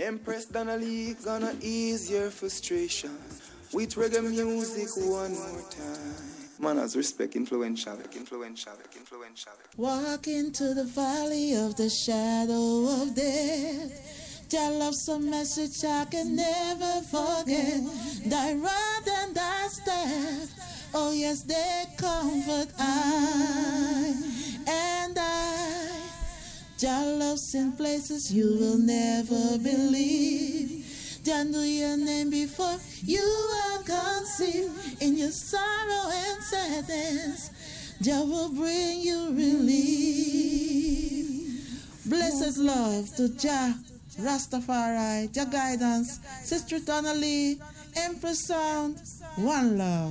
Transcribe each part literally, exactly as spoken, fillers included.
Empress Donnelly gonna ease your frustration with reggae music one more time. Manners, respect, influential, influential, influential. Walk into the valley of the shadow of death. Tell love some message I can never forget. Thy rod and thy staff, oh yes, they comfort I and I. Jah loves in places you will never believe. Jah knew your name before you were conceived. In your sorrow and sadness, Jah will bring you relief. Blessed love to Jah, Rastafari, Jah guidance, Sister Donnelly, Empress Sound, one love.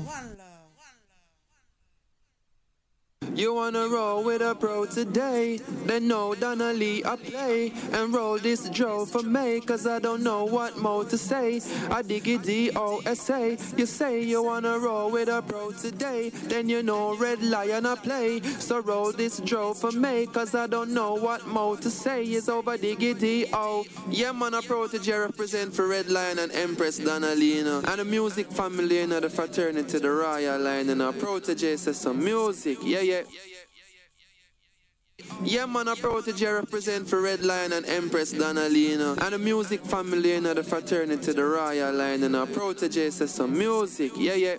You wanna roll with a pro today? Then know Donnelly I play. And roll this Joe for me, cause I don't know what more to say. I dig it D O S A. You say you wanna roll with a pro today, then you know Red Lion I play. So roll this Joe for me, cause I don't know what more to say. It's over Diggy D O. Yeah man, a protege represent for Red Lion and Empress Donnelly, you know. And the music family, you know, the fraternity, the royal line, and a protege says some music, yeah yeah. Yeah man, a protege represent for Red Lion and Empress Donnelly, you know. And the music family, you know, the fraternity, the royal line, and a protege says some music, yeah yeah.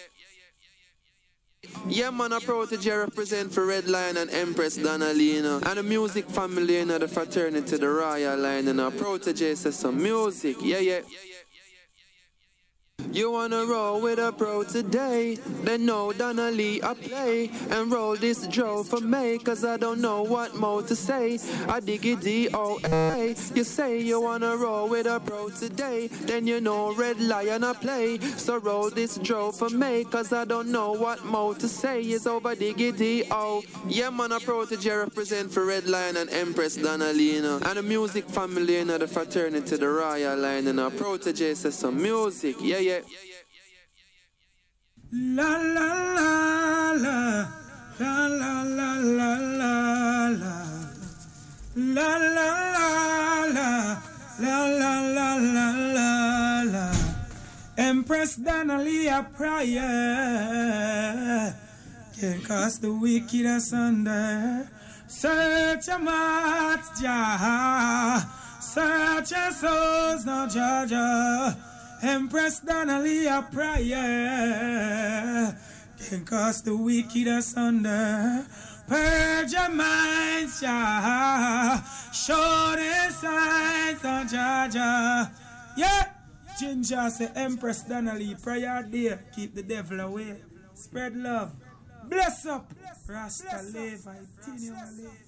Yeah man, a protege represent for Red Lion and Empress Donnelly, you know. And the music family, you know, the fraternity, the royal line, and a protege says some music, yeah yeah. You wanna roll with a pro today? Then know Donnelly I play. And roll this Joe for me, cause I don't know what more to say. I dig it D O A. You say you wanna roll with a pro today, then you know Red Lion I play. So roll this Joe for me, cause I don't know what more to say. It's over Diggy D O. Yeah man, a protege represent for Red Lion and Empress Donnelly, you know. And the music family, you know, the fraternity, the royal line, and a protege says some music, yeah yeah. La la la la la la la la la la la la la la la la la la la. Empress Donnelly a prayer can cast the wicked asunder. Search your hearts, Jah. Search your souls, now Jah Jah. Empress Donnelly a prayer can cast the wicked asunder. Purge your minds, Jah. Show the signs of Jah Jah. Yeah, Ginger say Empress Donnelly prayer there. Keep the devil away. Spread love. Bless up. Rasta live. I continue to live.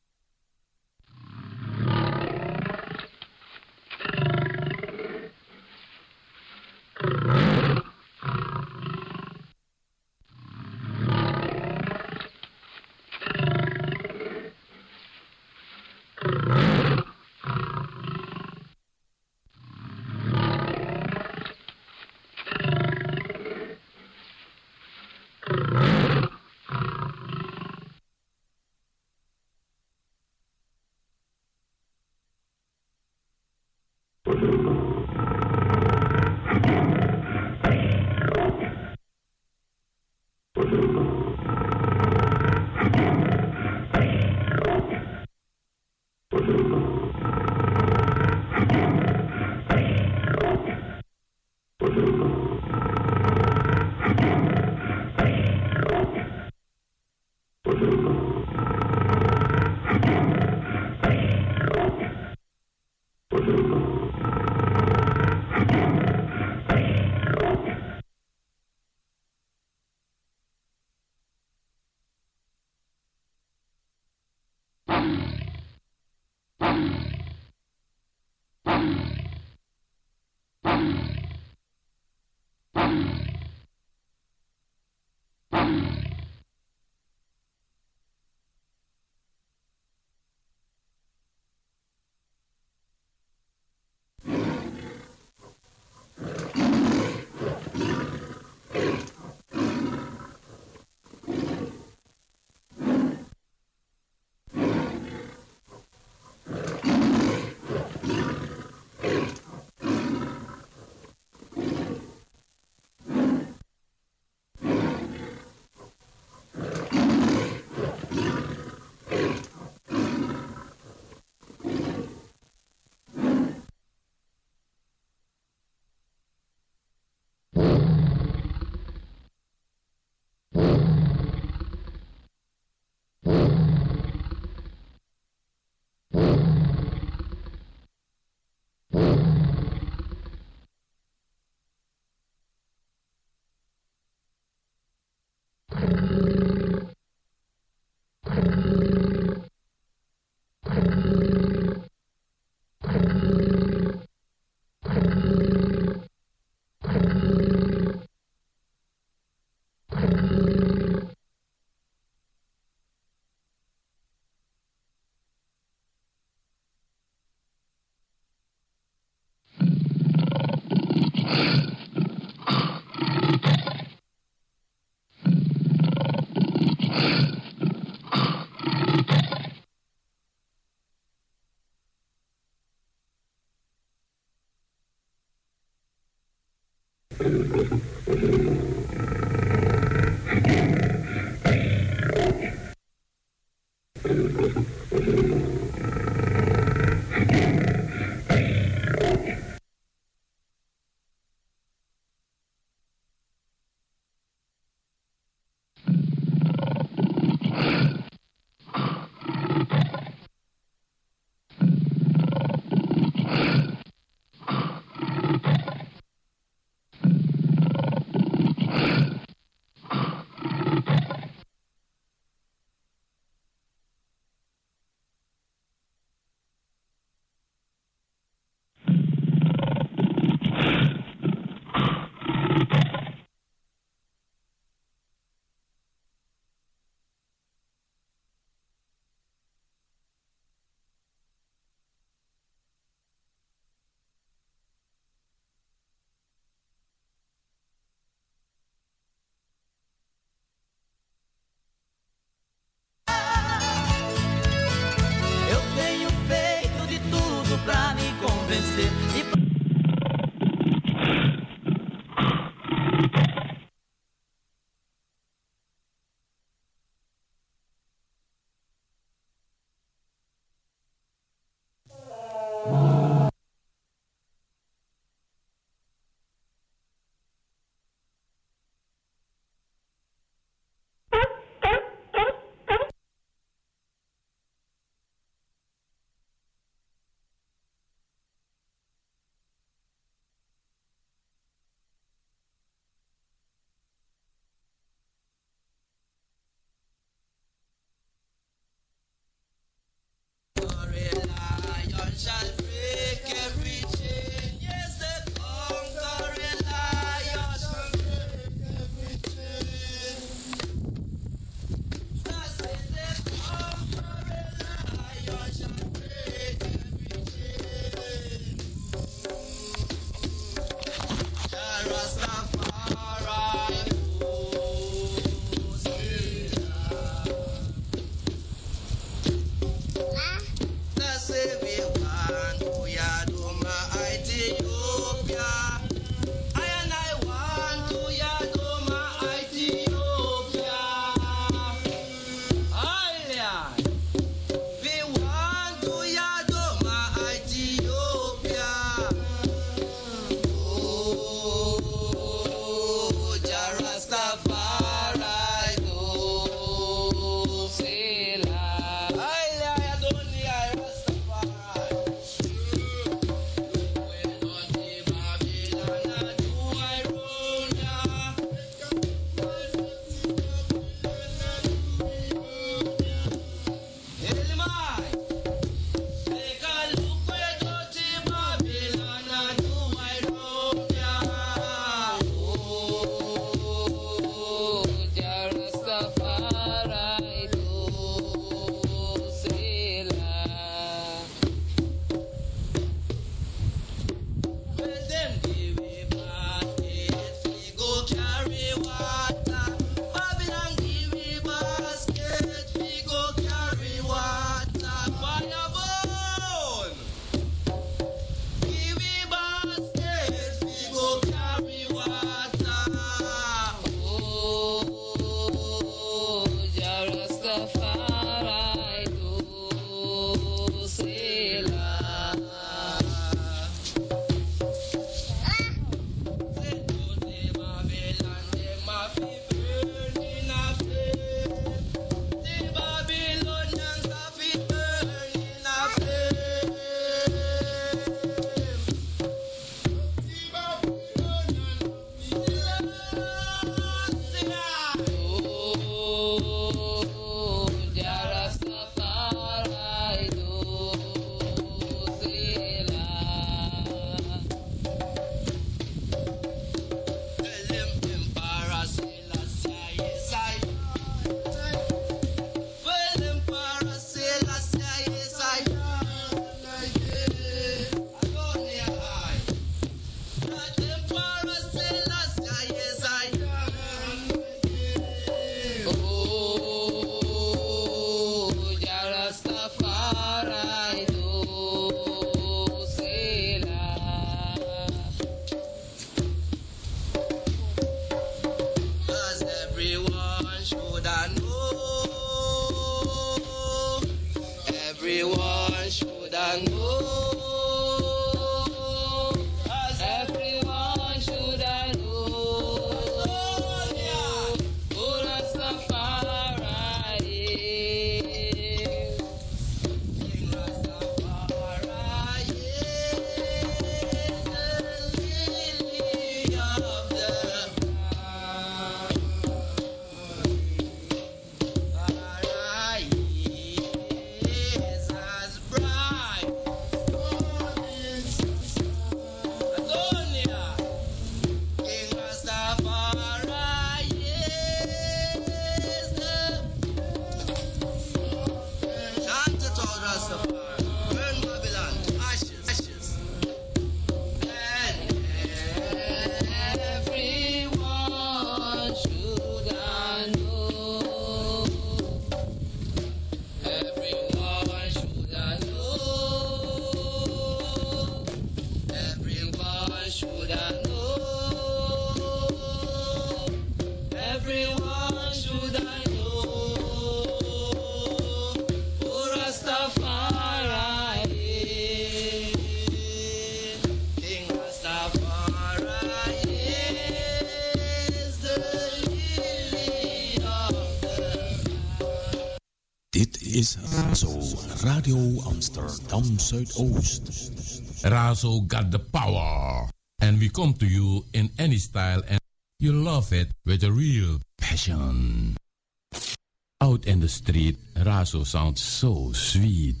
Is Razo Radio Amsterdam Zuidoost. Razo got the power. And we come to you in any style and you love it with a real passion. Out in the street, Razo sounds so sweet.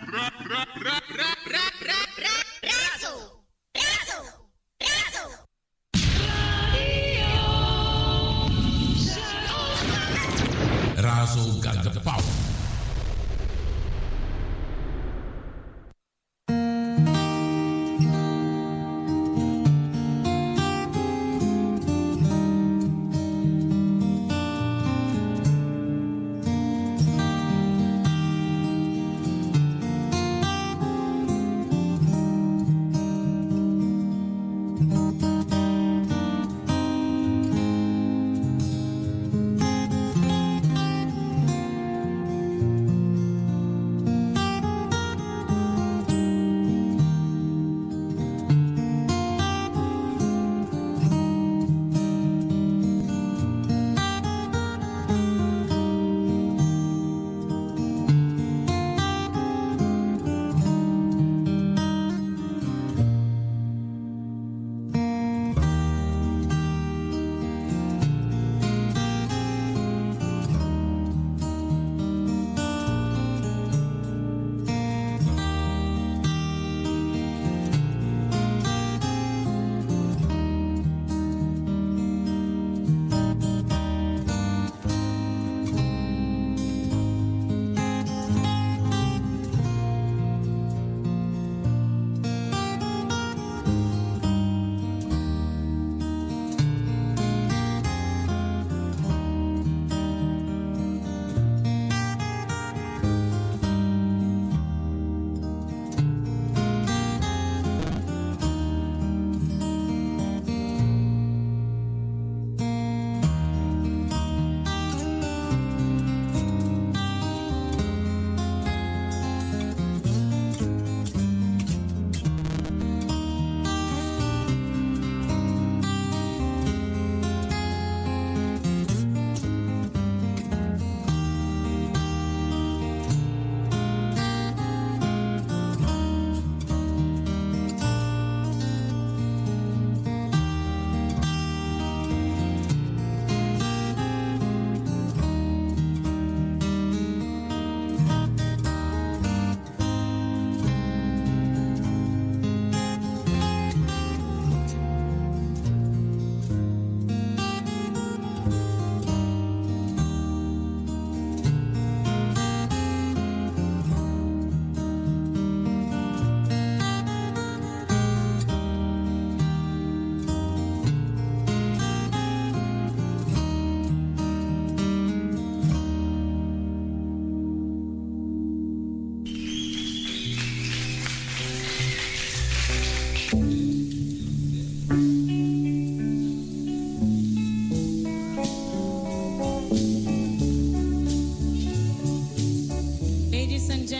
Razo! Razo! Razo! Razo got the power.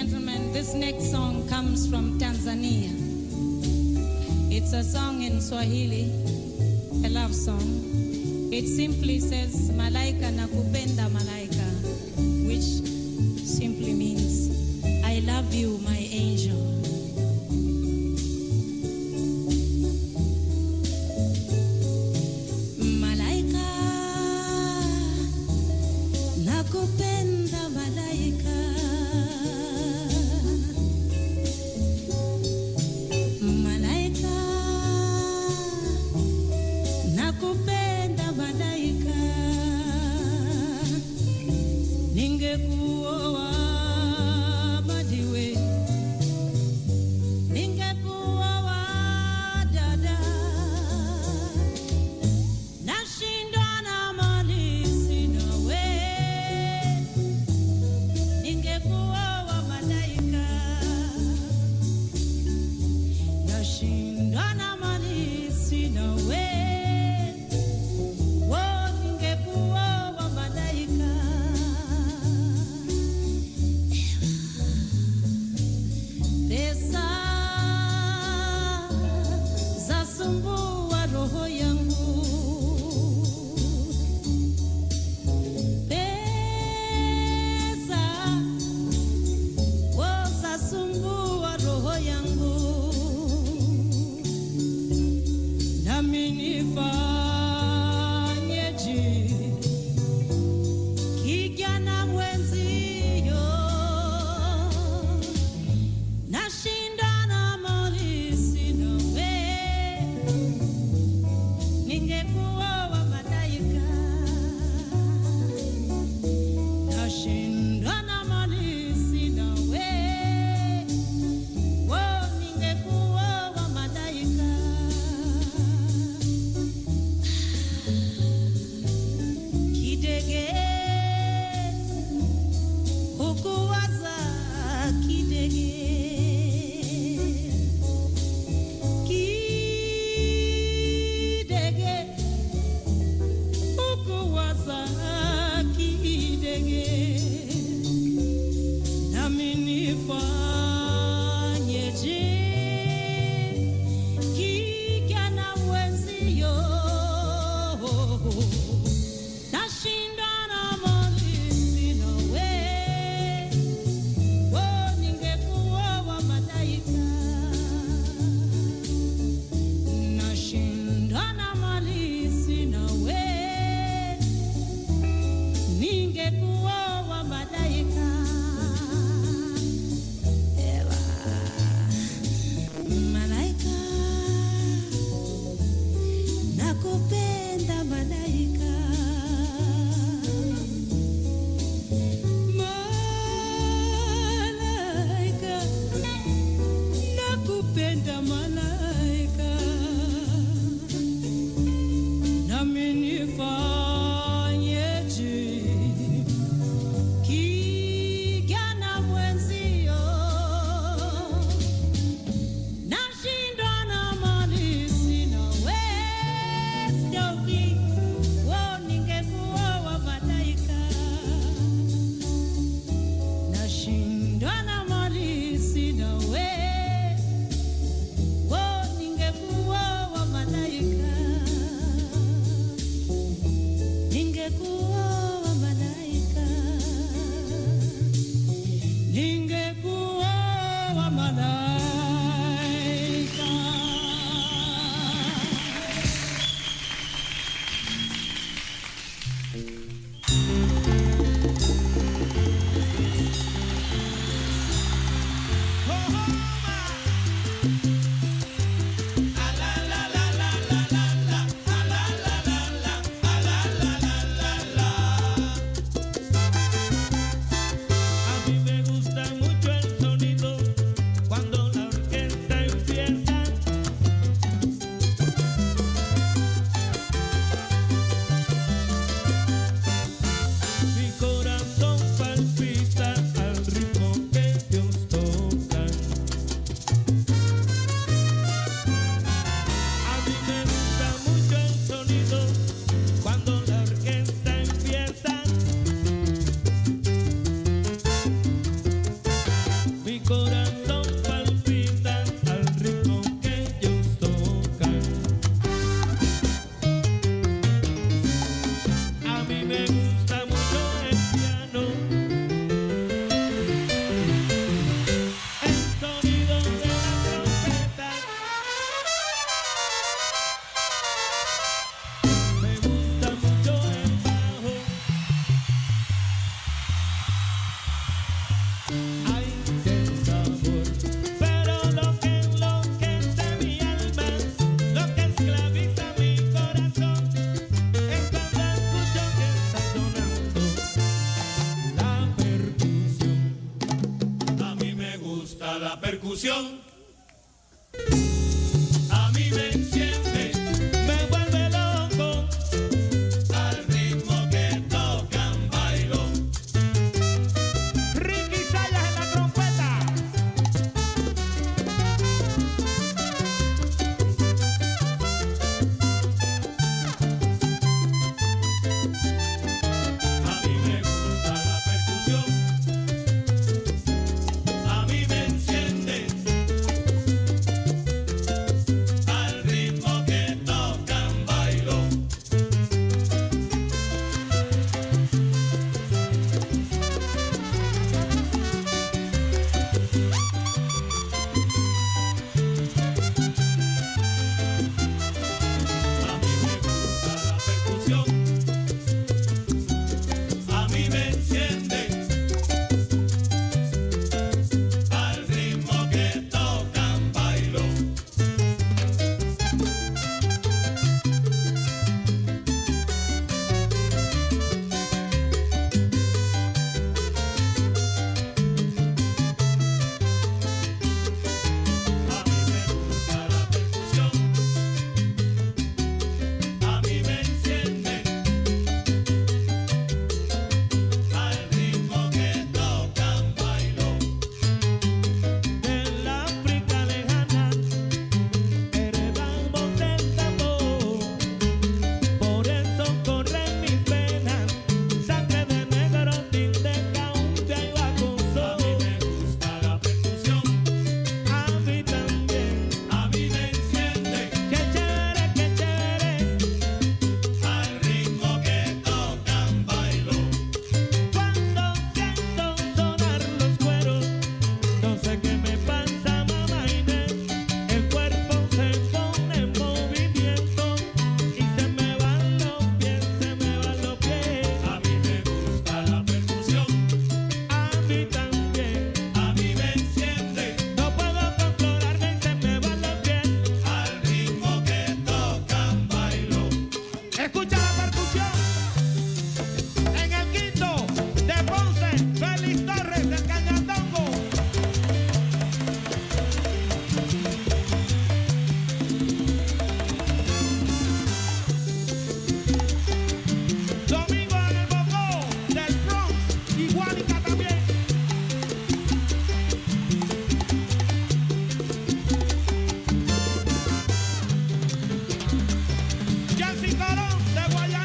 gentlemen, this next song comes from Tanzania. It's a song in Swahili, a love song. It simply says, Malaika nakupenda malaika, which simply means, I love you, my angel. Malaika, nakupenda malaika. Malaika, nakupenda malaika. Ningekuoa madiwe, ningekuoa dada. Nashindwa na mali sina we, ningekuoa malaika. Nashindwa na mali sina we, wo ningekuoa malaika. Pesa zasumbua roho yangu, pesa wo zasumbua roho yangu, nami nifanyeje kijana mwenzio. Nashinda na mali sina we, ningekuoa malaika. Nashinda na mali sina we, wo ningekuoa malaika. Kidege hukuwaza kidege, kidege hukuwaza kidege, nami nifanyeje kijana mwenzio. Nashinda na mali sina we, wo ningekuoa malaika. Nashinda na mali sina we, ningekuoa malaika. Ewa. Malaika, nakupenda malaika. Malaika, nakupenda malaika. Nami nifanyeje kijana mwenzio. Nashindwa na mali sina we, stoki wo ningekuoa malaika. Nashindwa na mali sina we, wo ningekuoa malaika. Ningekuoa malaika. Ningekuoa malaika. La percusión a mí me enciende, me vuelve loco al ritmo que tocan bailo. Ricky Sayas en la trompeta. A mí me gusta la percusión, a mí me enciende al ritmo que tocan bailo. A mí me gusta la percusión, a mí me enciende al ritmo que tocan bailo. A mí me gusta la percusión, a mí me enciende al ritmo que tocan bailo. En la África lejana heredamos el tambor, por eso corren mis venas sangre de negro, tinte, caumbia y baconzo. A mí me gusta la percusión, A mí también. a mí me enciende Qué chévere, qué chévere. al ritmo que tocan bailo. Cuando siento sonar los cueros, no sé qué me pasa, mamá Inés. El cuerpo se pone en movimiento y se me van los pies, se me van los pies. A mí me gusta la percusión, A mí también. a mí me enciende No puedo controlarme y se me van los pies. al ritmo que tocan bailo. Escucha la percusión. En el quinto de Ponce, Félix Torres, el Cañandongo. Domingo en el Bocó, del Bronx y Guánica también. Yancy Colón de Guayaquil.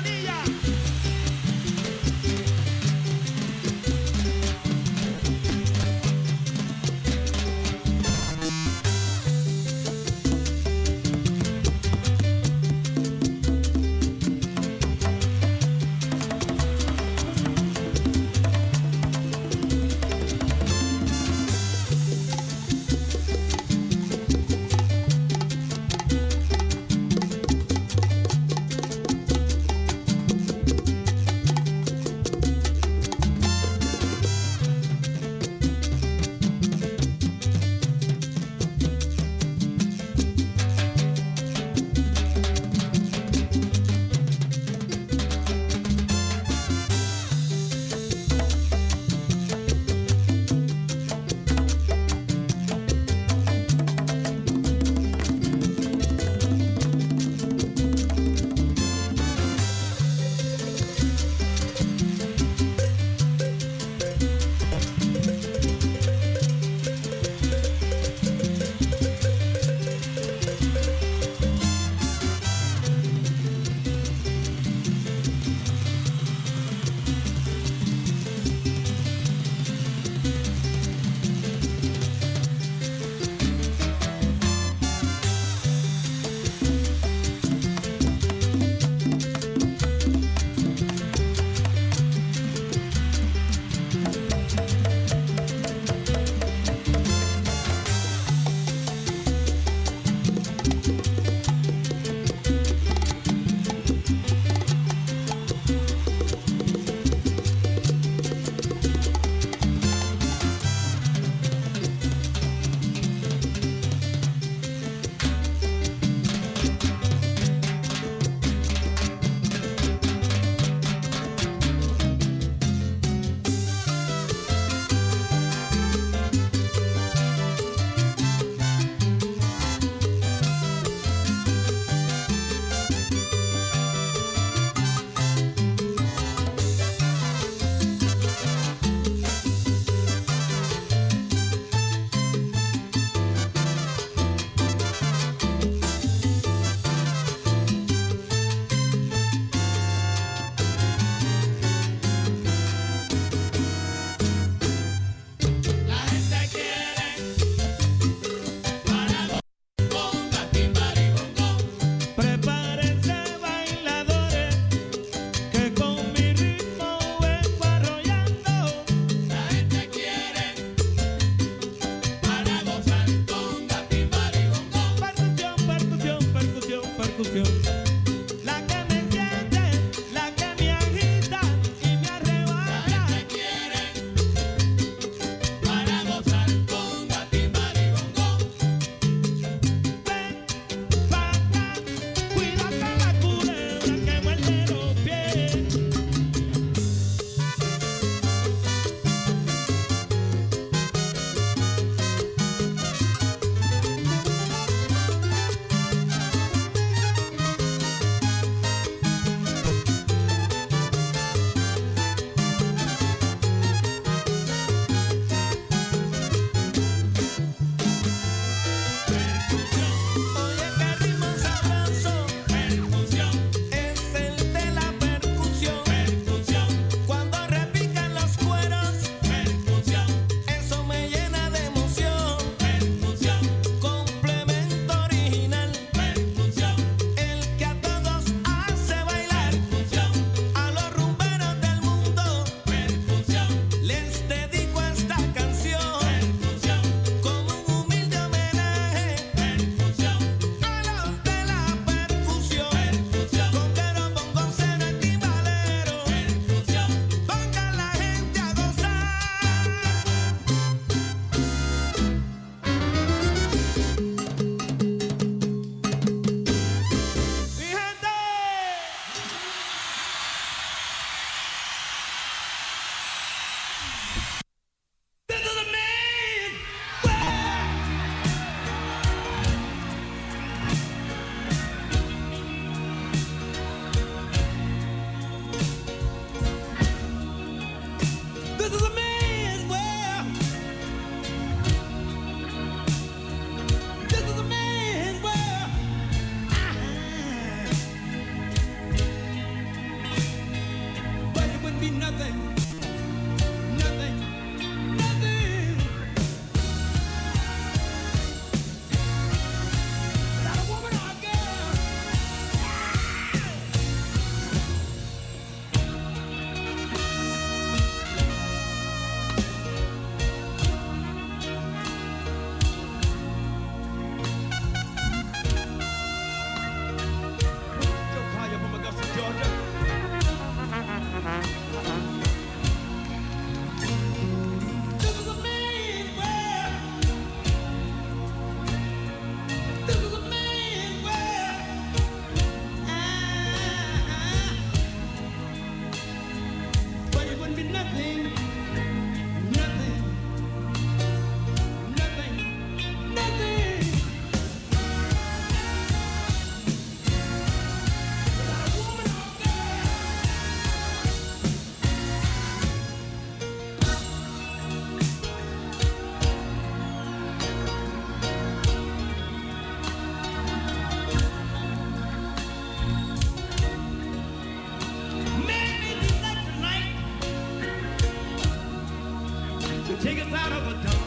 take us out of the dark.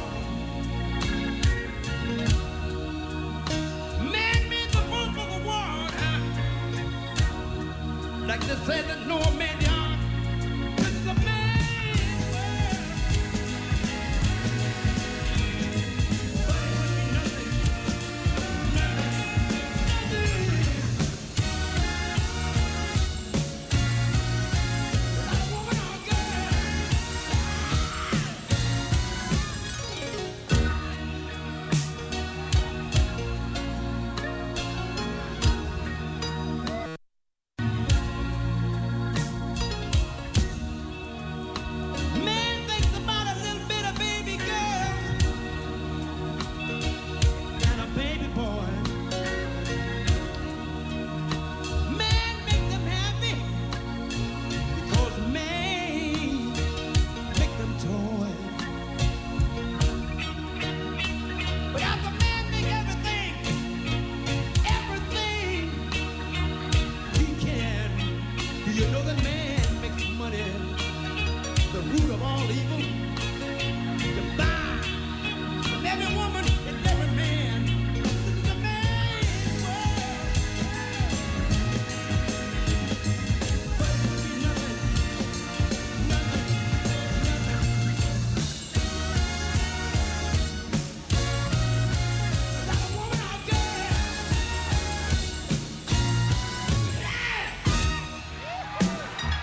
Man made the world for the world, huh? Like they said that Noah made the ark. This is a man's world. But it would be nothing, nothing, nothing. Without a woman or a girl. Man thinks about a little bit of baby girl and a baby boy. Man make them happy because man make them toy. But after man make everything, everything he can, do you know that man makes money? The root of all evil, divine. From every woman and every man. This is a man's world. But it would be nothing, nothing, nothing. Without a woman or a girl. Yeah.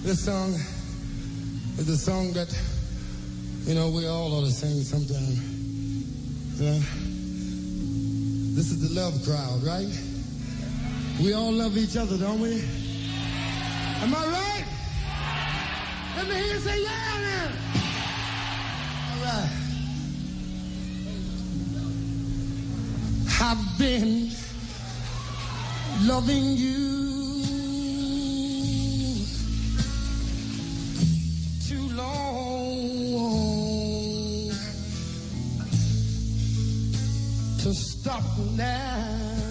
This song is a song that, you know, we all ought to sing sometime. You know? This is the love crowd, right? We all love each other, don't we? Am I right? Let me hear you say yeah now. All right. I've been loving you too long to stop now.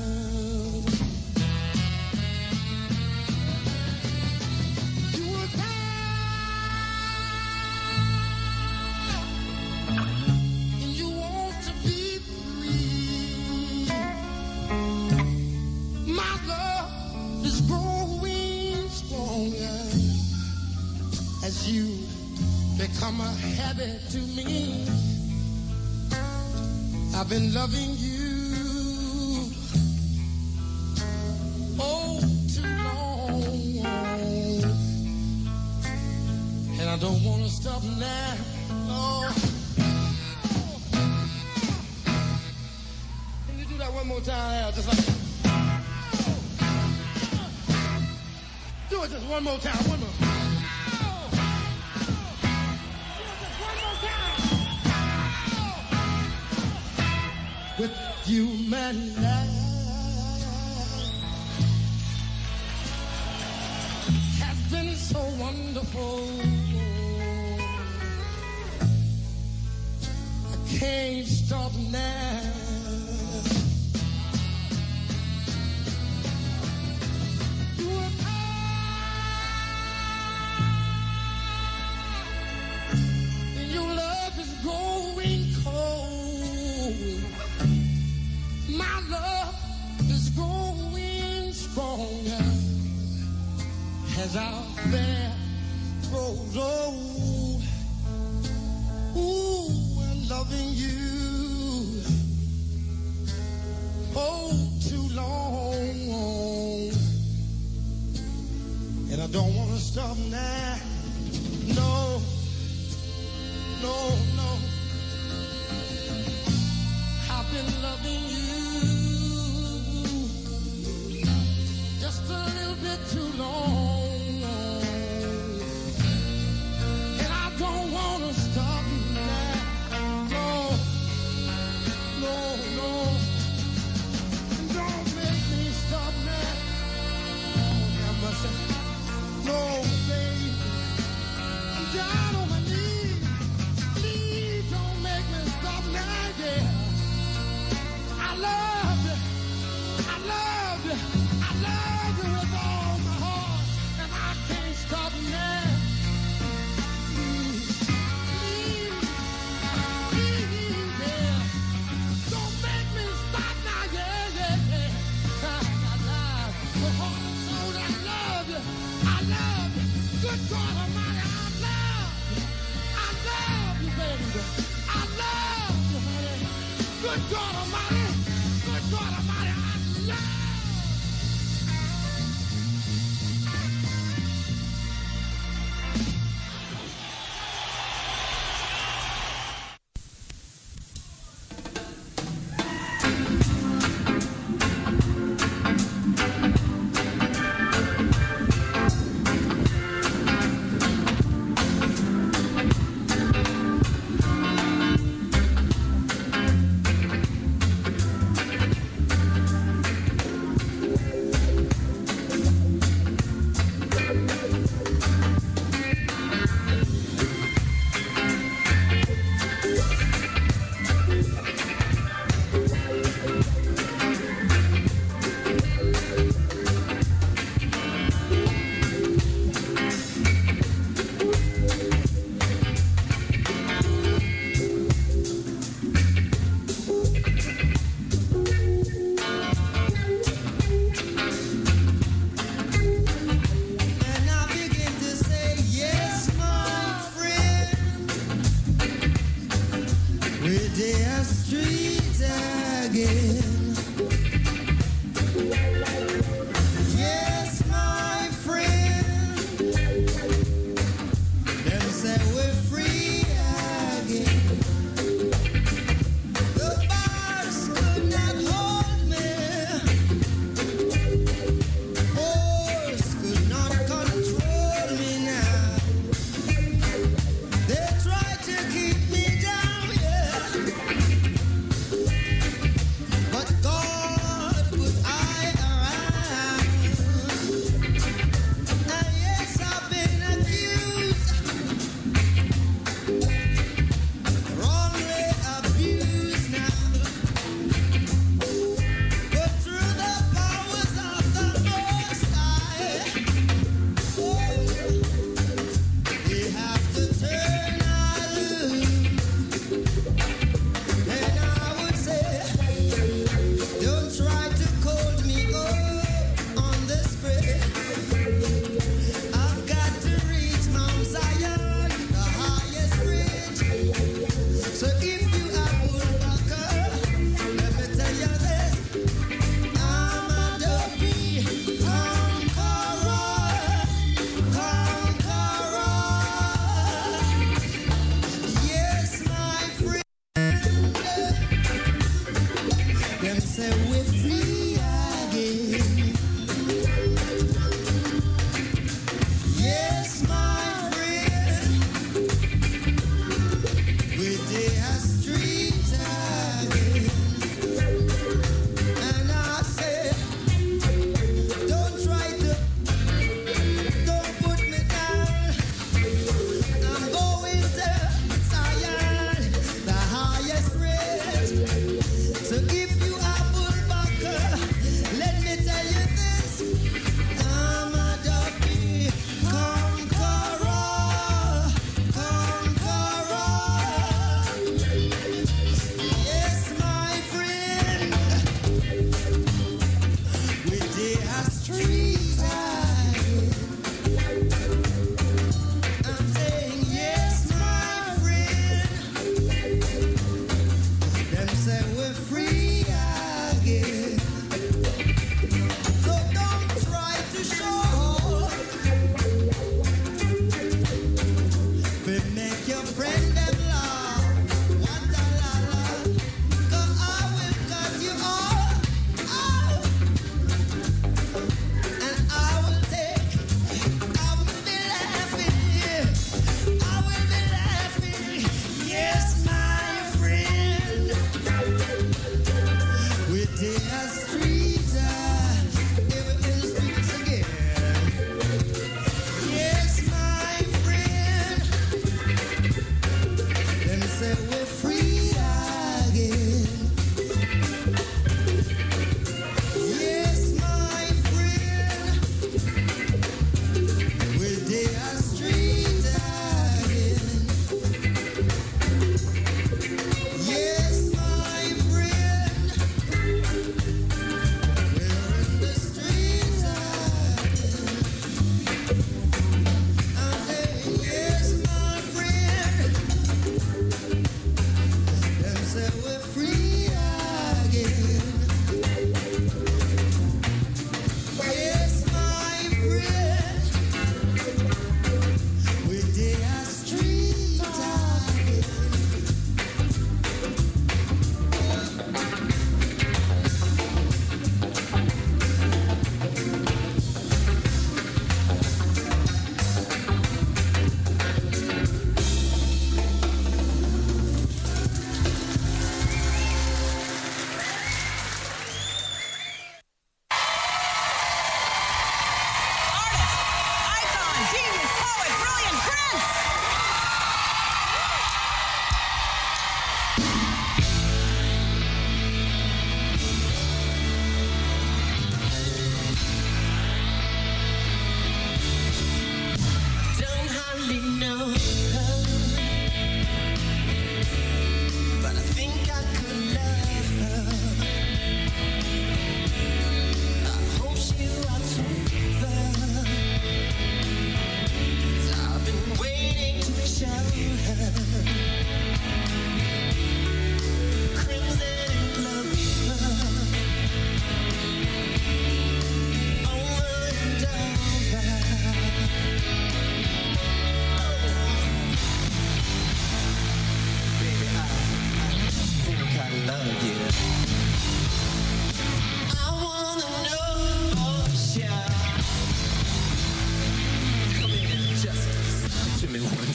You were tired and you want to be free. My love is growing stronger as you become a habit to me. I've been loving you oh too long, and I don't want to stop now. Oh. Can you do that one more time? Just like do it just one more time. One more. With you, man, has been so wonderful. I can't stop now. You are mine, and your love is growing cold. My love is growing stronger as our affair grows old. Ooh, I'm loving you oh too long, and I don't want to stop now. No, no, no. I've been loving you just a little bit too long, and I don't want to stop now. No, no, no, don't make me stop now. Oh, have mercy. No, baby, I'm just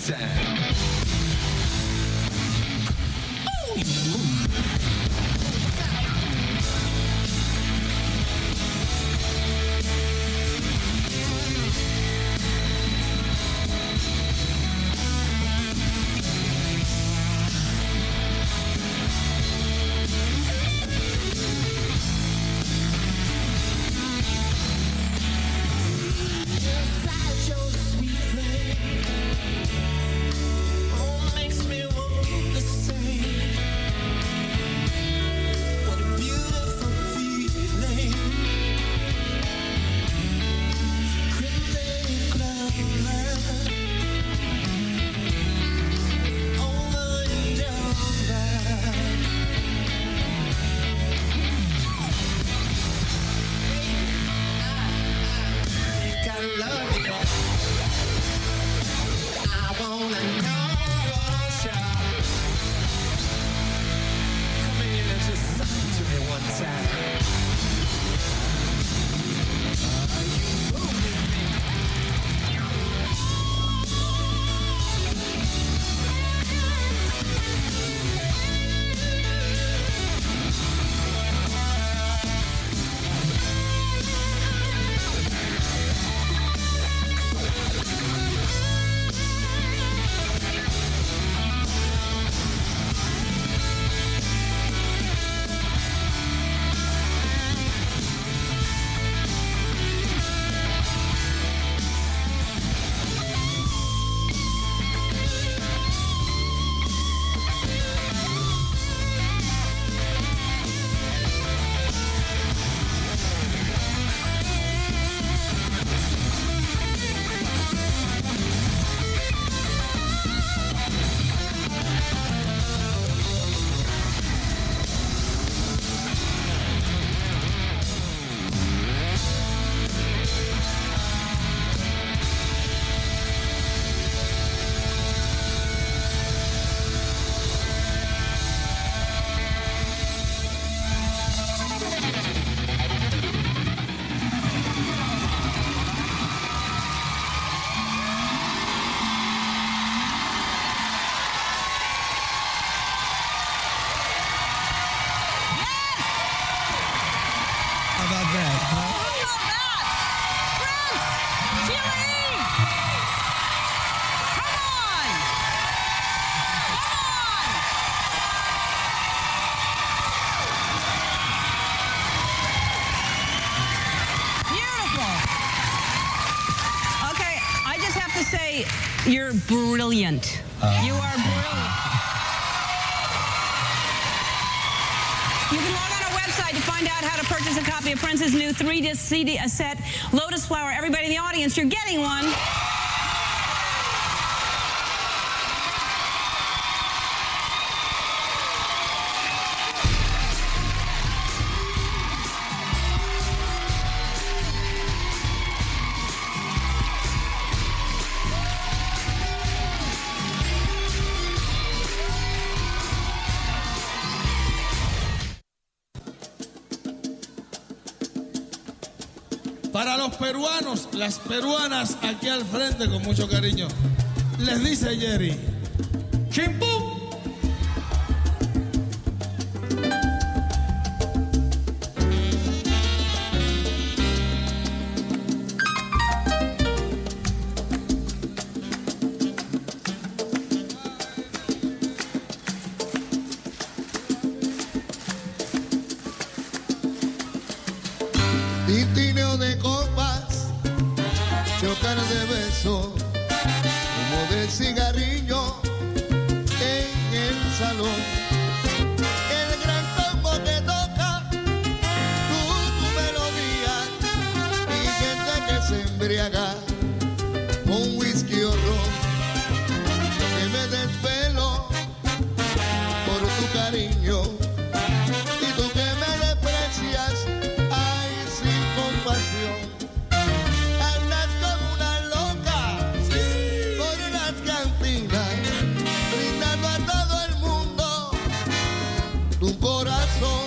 time. You're brilliant. Uh, you are brilliant. You can log on our website to find out how to purchase a copy of Prince's new three-disc C D set, Lotus Flower. Everybody in the audience, you're getting one. Para los peruanos, las peruanas aquí al frente con mucho cariño, les dice Jerry, ¡chimpum! Tintineo de copas, chocar de besos, humo de cigarrillo en el salón. El gran combo que toca sus melodías y gente que se embriaga con whisky o ron. Que me desvelo por tu cariño y tú que me desprecias. Andas como una loca sí. Por las cantinas, brindando a todo el mundo tu corazón.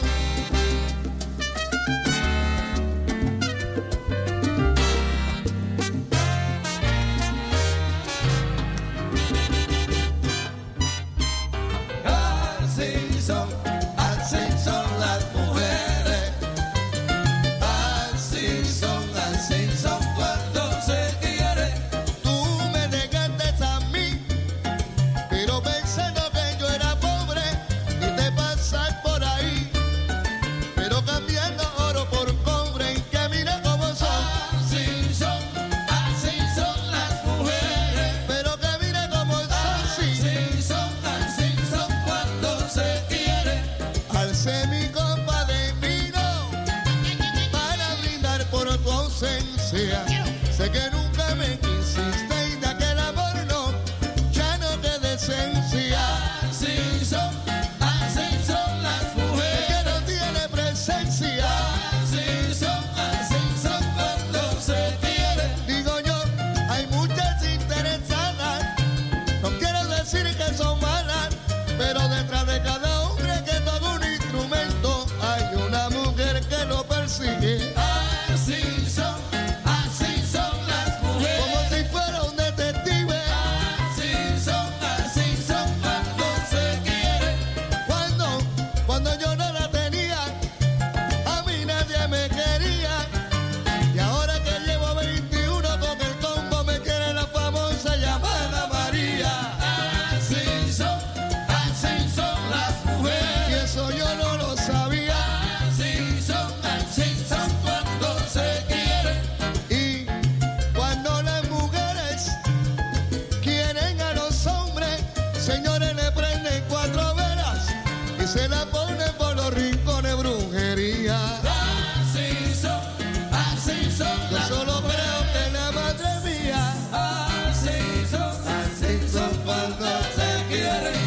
son, así son cuando se quiere. Tú me negaste a mí, pero pensando que yo era pobre y te pasas por ahí, pero cambiando oro por cobre y que mira cómo son. Así son, así son las mujeres. Pero que mira cómo son, sí. Así son, así son cuando se quiere. Alcé mi copa de vino para brindar por tu ausencia. Sé que nunca me quisiste y de aquel amor no, ya no te esencia. Así son, así son las mujeres. Que no tiene presencia. Así son, así son cuando se quiere. Digo yo, hay muchas interesadas, no quiero decir que son malas, pero detrás de cada hombre que toca un instrumento hay una mujer que lo persigue. Así son, así son las mujeres. Como si fuera un detective. Así son, así son cuando se quiere. Cuando, cuando yo no la tenía, a mí nadie me quería. Y ahora que llevo veintiuno con el combo me quiere la famosa llamada María. Así son, así son las mujeres. Y eso yo no lo sabía. Así son, así son cuando se quiere. Y cuando las mujeres quieren a los hombres, señores, le prenden cuatro velas y se la ponen por los rincones brujería. Así son, así son Yo las solo mujeres. creo que la madre mía. Así son, así son cuando se quiere.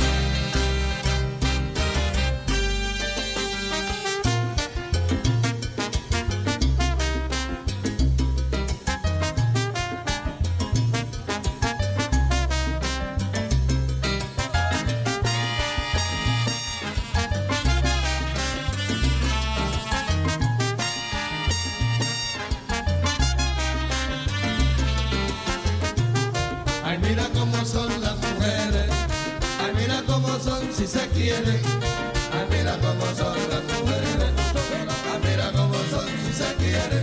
Ay, mira cómo son las mujeres. Ay, mira cómo son si se quieren. Ay, mira cómo son las mujeres. Ay, mira cómo son si se quieren.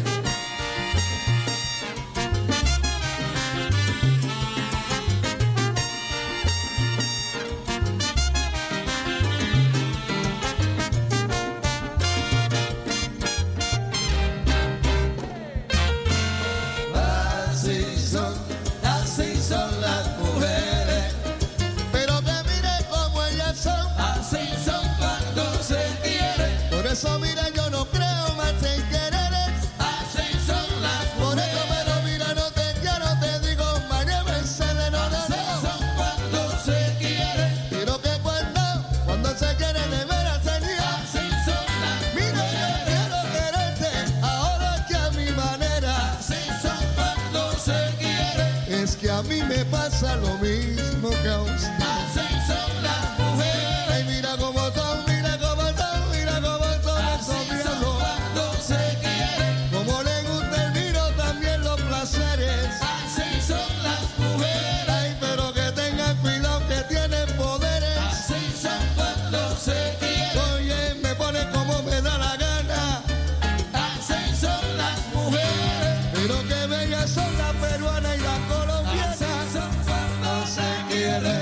Así son, así son las mujeres. Pero que mire cómo ellas son. Así son cuando se quiere. Por eso mira, yo no creo más en quereres. Así son las Por mujeres. eso, pero mira, no te quiero, te digo, mañana me sale, no, no, Así no. son cuando se quiere. Pero que cuando, cuando se quiere de veras sería. Así son las Mira, yo quiero quererte ahora que a mi manera. Así son cuando se quiere. Es que a mí me pasa lo mismo que a usted. Así son las mujeres. Ay, mira cómo son, mira cómo son, mira cómo son esos Así son diablos. cuando se quiere. Como le gusta el vino, también los placeres. Así son las mujeres. Ay, pero que tengan cuidado que tienen poderes. Así son cuando se quiere. Oye, me pone como me da la gana. Así son las mujeres. Pero que bellas son la peruana y la colombiana. Así son cuando se quiere.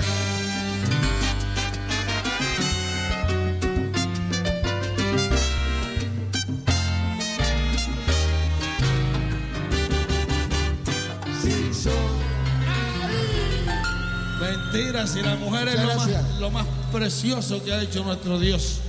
Sí, son. Mentira, si la mujer es lo Muchas más, gracias. lo más precioso que ha hecho nuestro Dios.